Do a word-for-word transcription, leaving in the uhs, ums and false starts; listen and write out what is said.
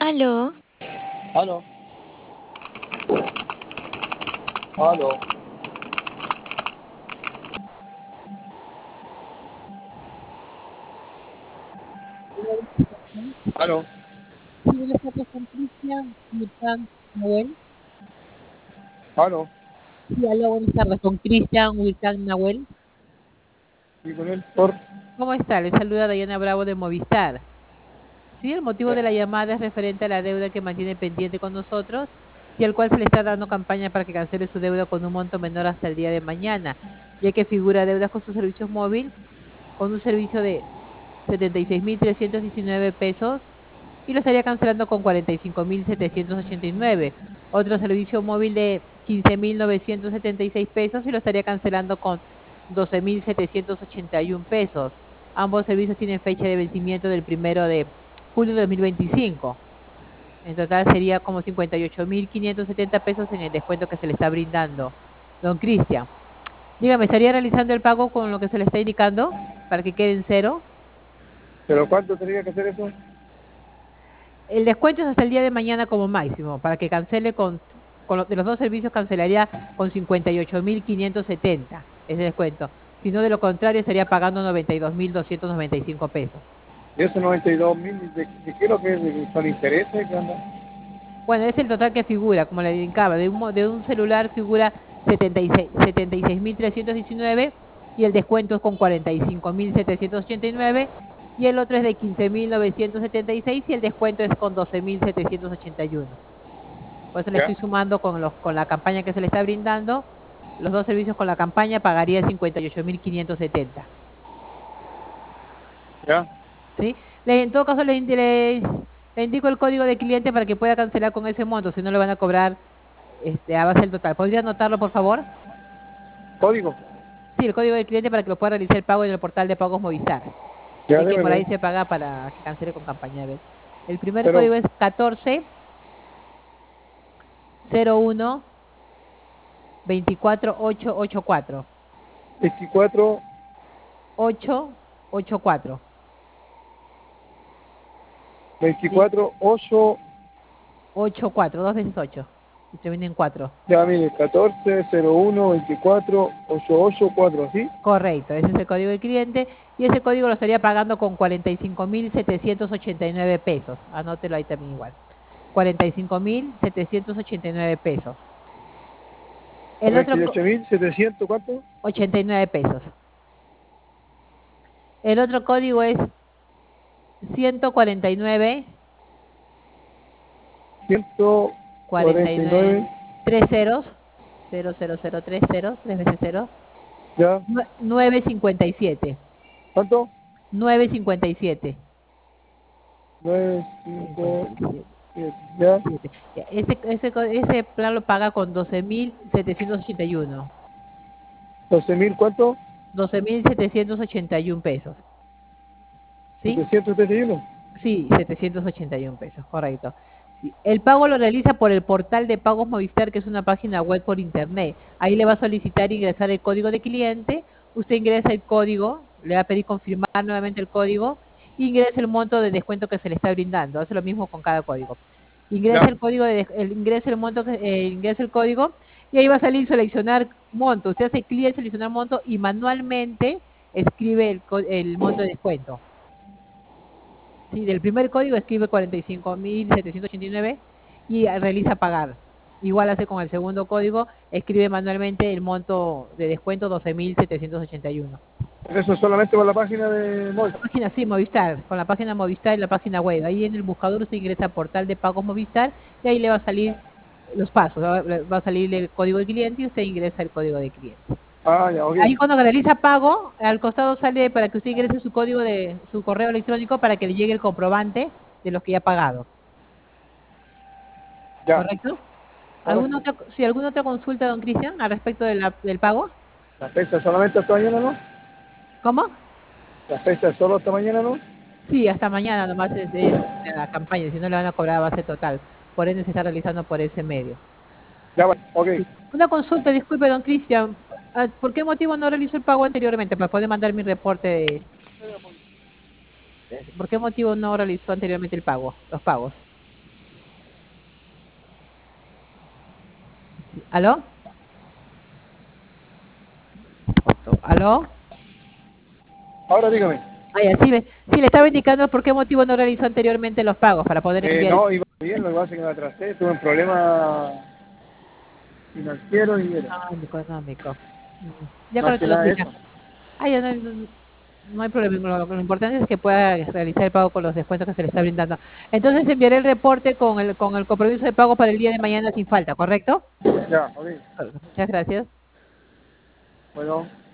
Aló, Aló, aló, aló, Sí, buenas tardes con Cristian, Wilkan, Nahuel. aló. Sí, aló, buenas tardes con Cristian, Wilkan, Nahuel. ¿Y con él? Por... ¿Cómo está? Le saluda Dayana Bravo de Movistar. Sí, el motivo de la llamada es referente a la deuda que mantiene pendiente con nosotros y al cual se le está dando campaña para que cancele su deuda con un monto menor hasta el día de mañana, ya que figura deudas con sus servicios móvil con un servicio de setenta y seis mil trescientos diecinueve pesos y lo estaría cancelando con cuarenta y cinco mil setecientos ochenta y nueve. Otro servicio móvil de quince mil novecientos setenta y seis pesos y lo estaría cancelando con doce mil setecientos ochenta y uno pesos. Ambos servicios tienen fecha de vencimiento del primero de julio de dos mil veinticinco. En total sería como cincuenta y ocho mil quinientos setenta pesos en el descuento que se le está brindando. Don Cristian, dígame, ¿estaría realizando el pago con lo que se le está indicando para que quede en cero? ¿Pero cuánto tenía que hacer eso? El descuento es hasta el día de mañana como máximo, para que cancele con, con lo- de los dos servicios cancelaría con cincuenta y ocho mil quinientos setenta ese descuento. Si no, de lo contrario, estaría pagando noventa y dos mil doscientos noventa y cinco pesos. ¿Y esos noventa y dos mil, de, de qué es lo que es? ¿De- ¿Son intereses? ¿Qué onda? Bueno, es el total que figura, como le indicaba, de un, mo- de un celular figura setenta y seis setenta y seis mil trescientos diecinueve y el descuento es con cuarenta y cinco mil setecientos ochenta y nueve y el otro es de quince mil novecientos setenta y seis y el descuento es con doce mil setecientos ochenta y uno. Por eso le ¿Ya? estoy sumando con, los, con la campaña que se le está brindando. Los dos servicios con la campaña pagaría cincuenta y ocho mil quinientos setenta. ¿Ya? ¿Sí? Le- en todo caso, le, indi- le- le indico el código de cliente para que pueda cancelar con ese monto, si no le van a cobrar este, a base del total. ¿Podría anotarlo, por favor? ¿Código? Sí, el código de cliente para que lo pueda realizar el pago en el portal de pagos Movistar. Ya, Es que por démelo ahí ahí. se paga para que cancele con campaña. A ver. El primer Pero, código es catorce cero uno veinticuatro ocho ochenta y cuatro. veinticuatro, ocho ocho cuatro. ¿Sí? veinticuatro, ocho, ocho cuatro, dos veces ocho. Y termina en cuatro. ya mire, catorce, cero uno, veinticuatro, ochenta y ocho, cuatro, ¿sí? Correcto, ese es el código del cliente. Y ese código lo estaría pagando con cuarenta y cinco mil setecientos ochenta y nueve pesos. Anótelo ahí también igual. cuarenta y cinco mil setecientos ochenta y nueve pesos. El cuarenta otro, y co- ocho mil setecientos, ¿cuánto? ochenta y nueve pesos. El otro código es ciento cuarenta y nueve, ciento cuarenta y cuarenta y nueve, nueve, tres ceros, cero cero cero tres cero, tres veces cero, ¿ya? nueve cincuenta y siete. ¿Cuánto? nueve cincuenta y siete. nueve, cinco, cincuenta y siete. siete, ¿ya? Siete. Ya, Ese, ese, co- ese plan lo paga con doce mil setecientos ochenta y uno. doce mil, ¿cuánto? doce mil setecientos ochenta y uno pesos. ¿Sí? setecientos setenta y uno. Sí, setecientos ochenta y uno pesos, correcto. Sí. El pago lo realiza por el portal de pagos Movistar, que es una página web por internet. Ahí le va a solicitar ingresar el código de cliente. Usted ingresa el código, le va a pedir confirmar nuevamente el código, ingresa el monto de descuento que se le está brindando. Hace lo mismo con cada código. Ingresa Ya, el código de, des- el, ingresa el monto, que- eh, ingresa el código y ahí va a salir seleccionar monto. Usted hace clic en seleccionar monto y manualmente escribe el, co- el monto de descuento. Sí, del primer código escribe cuarenta y cinco mil setecientos ochenta y nueve y realiza pagar. Igual hace con el segundo código, escribe manualmente el monto de descuento doce mil setecientos ochenta y uno. eso solamente por la página de Moy. La página, sí, Movistar, con la página Movistar y la página web. Ahí en el buscador usted ingresa portal de pagos Movistar y ahí le va a salir los pasos. Va, va a salir el código de cliente y usted ingresa el código de cliente. Ah, ya, ok. Ahí cuando realiza pago, al costado sale para que usted ingrese su código de su correo electrónico para que le llegue el comprobante de los que ya ha pagado. Ya, ¿Correcto? ¿Alguna correcto. otra, sí, alguna otra consulta, don Cristian, al respecto de la- del pago? La fecha solamente hasta mañana, ¿no? ¿Cómo? La fecha solo hasta mañana, ¿no? Sí, hasta mañana nomás es, es la campaña, si no le van a cobrar a base total. Por ende se está realizando por ese medio. Ya, bueno, ok. Sí. Una consulta, disculpe, don Cristian. ah, ¿Por qué motivo no realizó el pago anteriormente? Para poder mandar mi reporte de... de- ¿Por qué motivo no realizó anteriormente el pago, los pagos? ¿Aló? ¿Aló? Ahora dígame. Ah, ya, sí, le, sí, le estaba indicando por qué motivo no realizó anteriormente los pagos para poder Eh, enviar el... no, iba bien, lo que pasa es que me atrasé, tuve un problema financiero y era Ah, económico. Mm, ya con más lo que que lo nada explica. eso. Ah, ya no, no- no hay problema. Lo, lo importante es que pueda realizar el pago con los descuentos que se le está brindando. Entonces enviaré el reporte con el, con el compromiso de pago para el día de mañana sin falta, ¿correcto? Ya, ok. Muchas gracias. Bueno.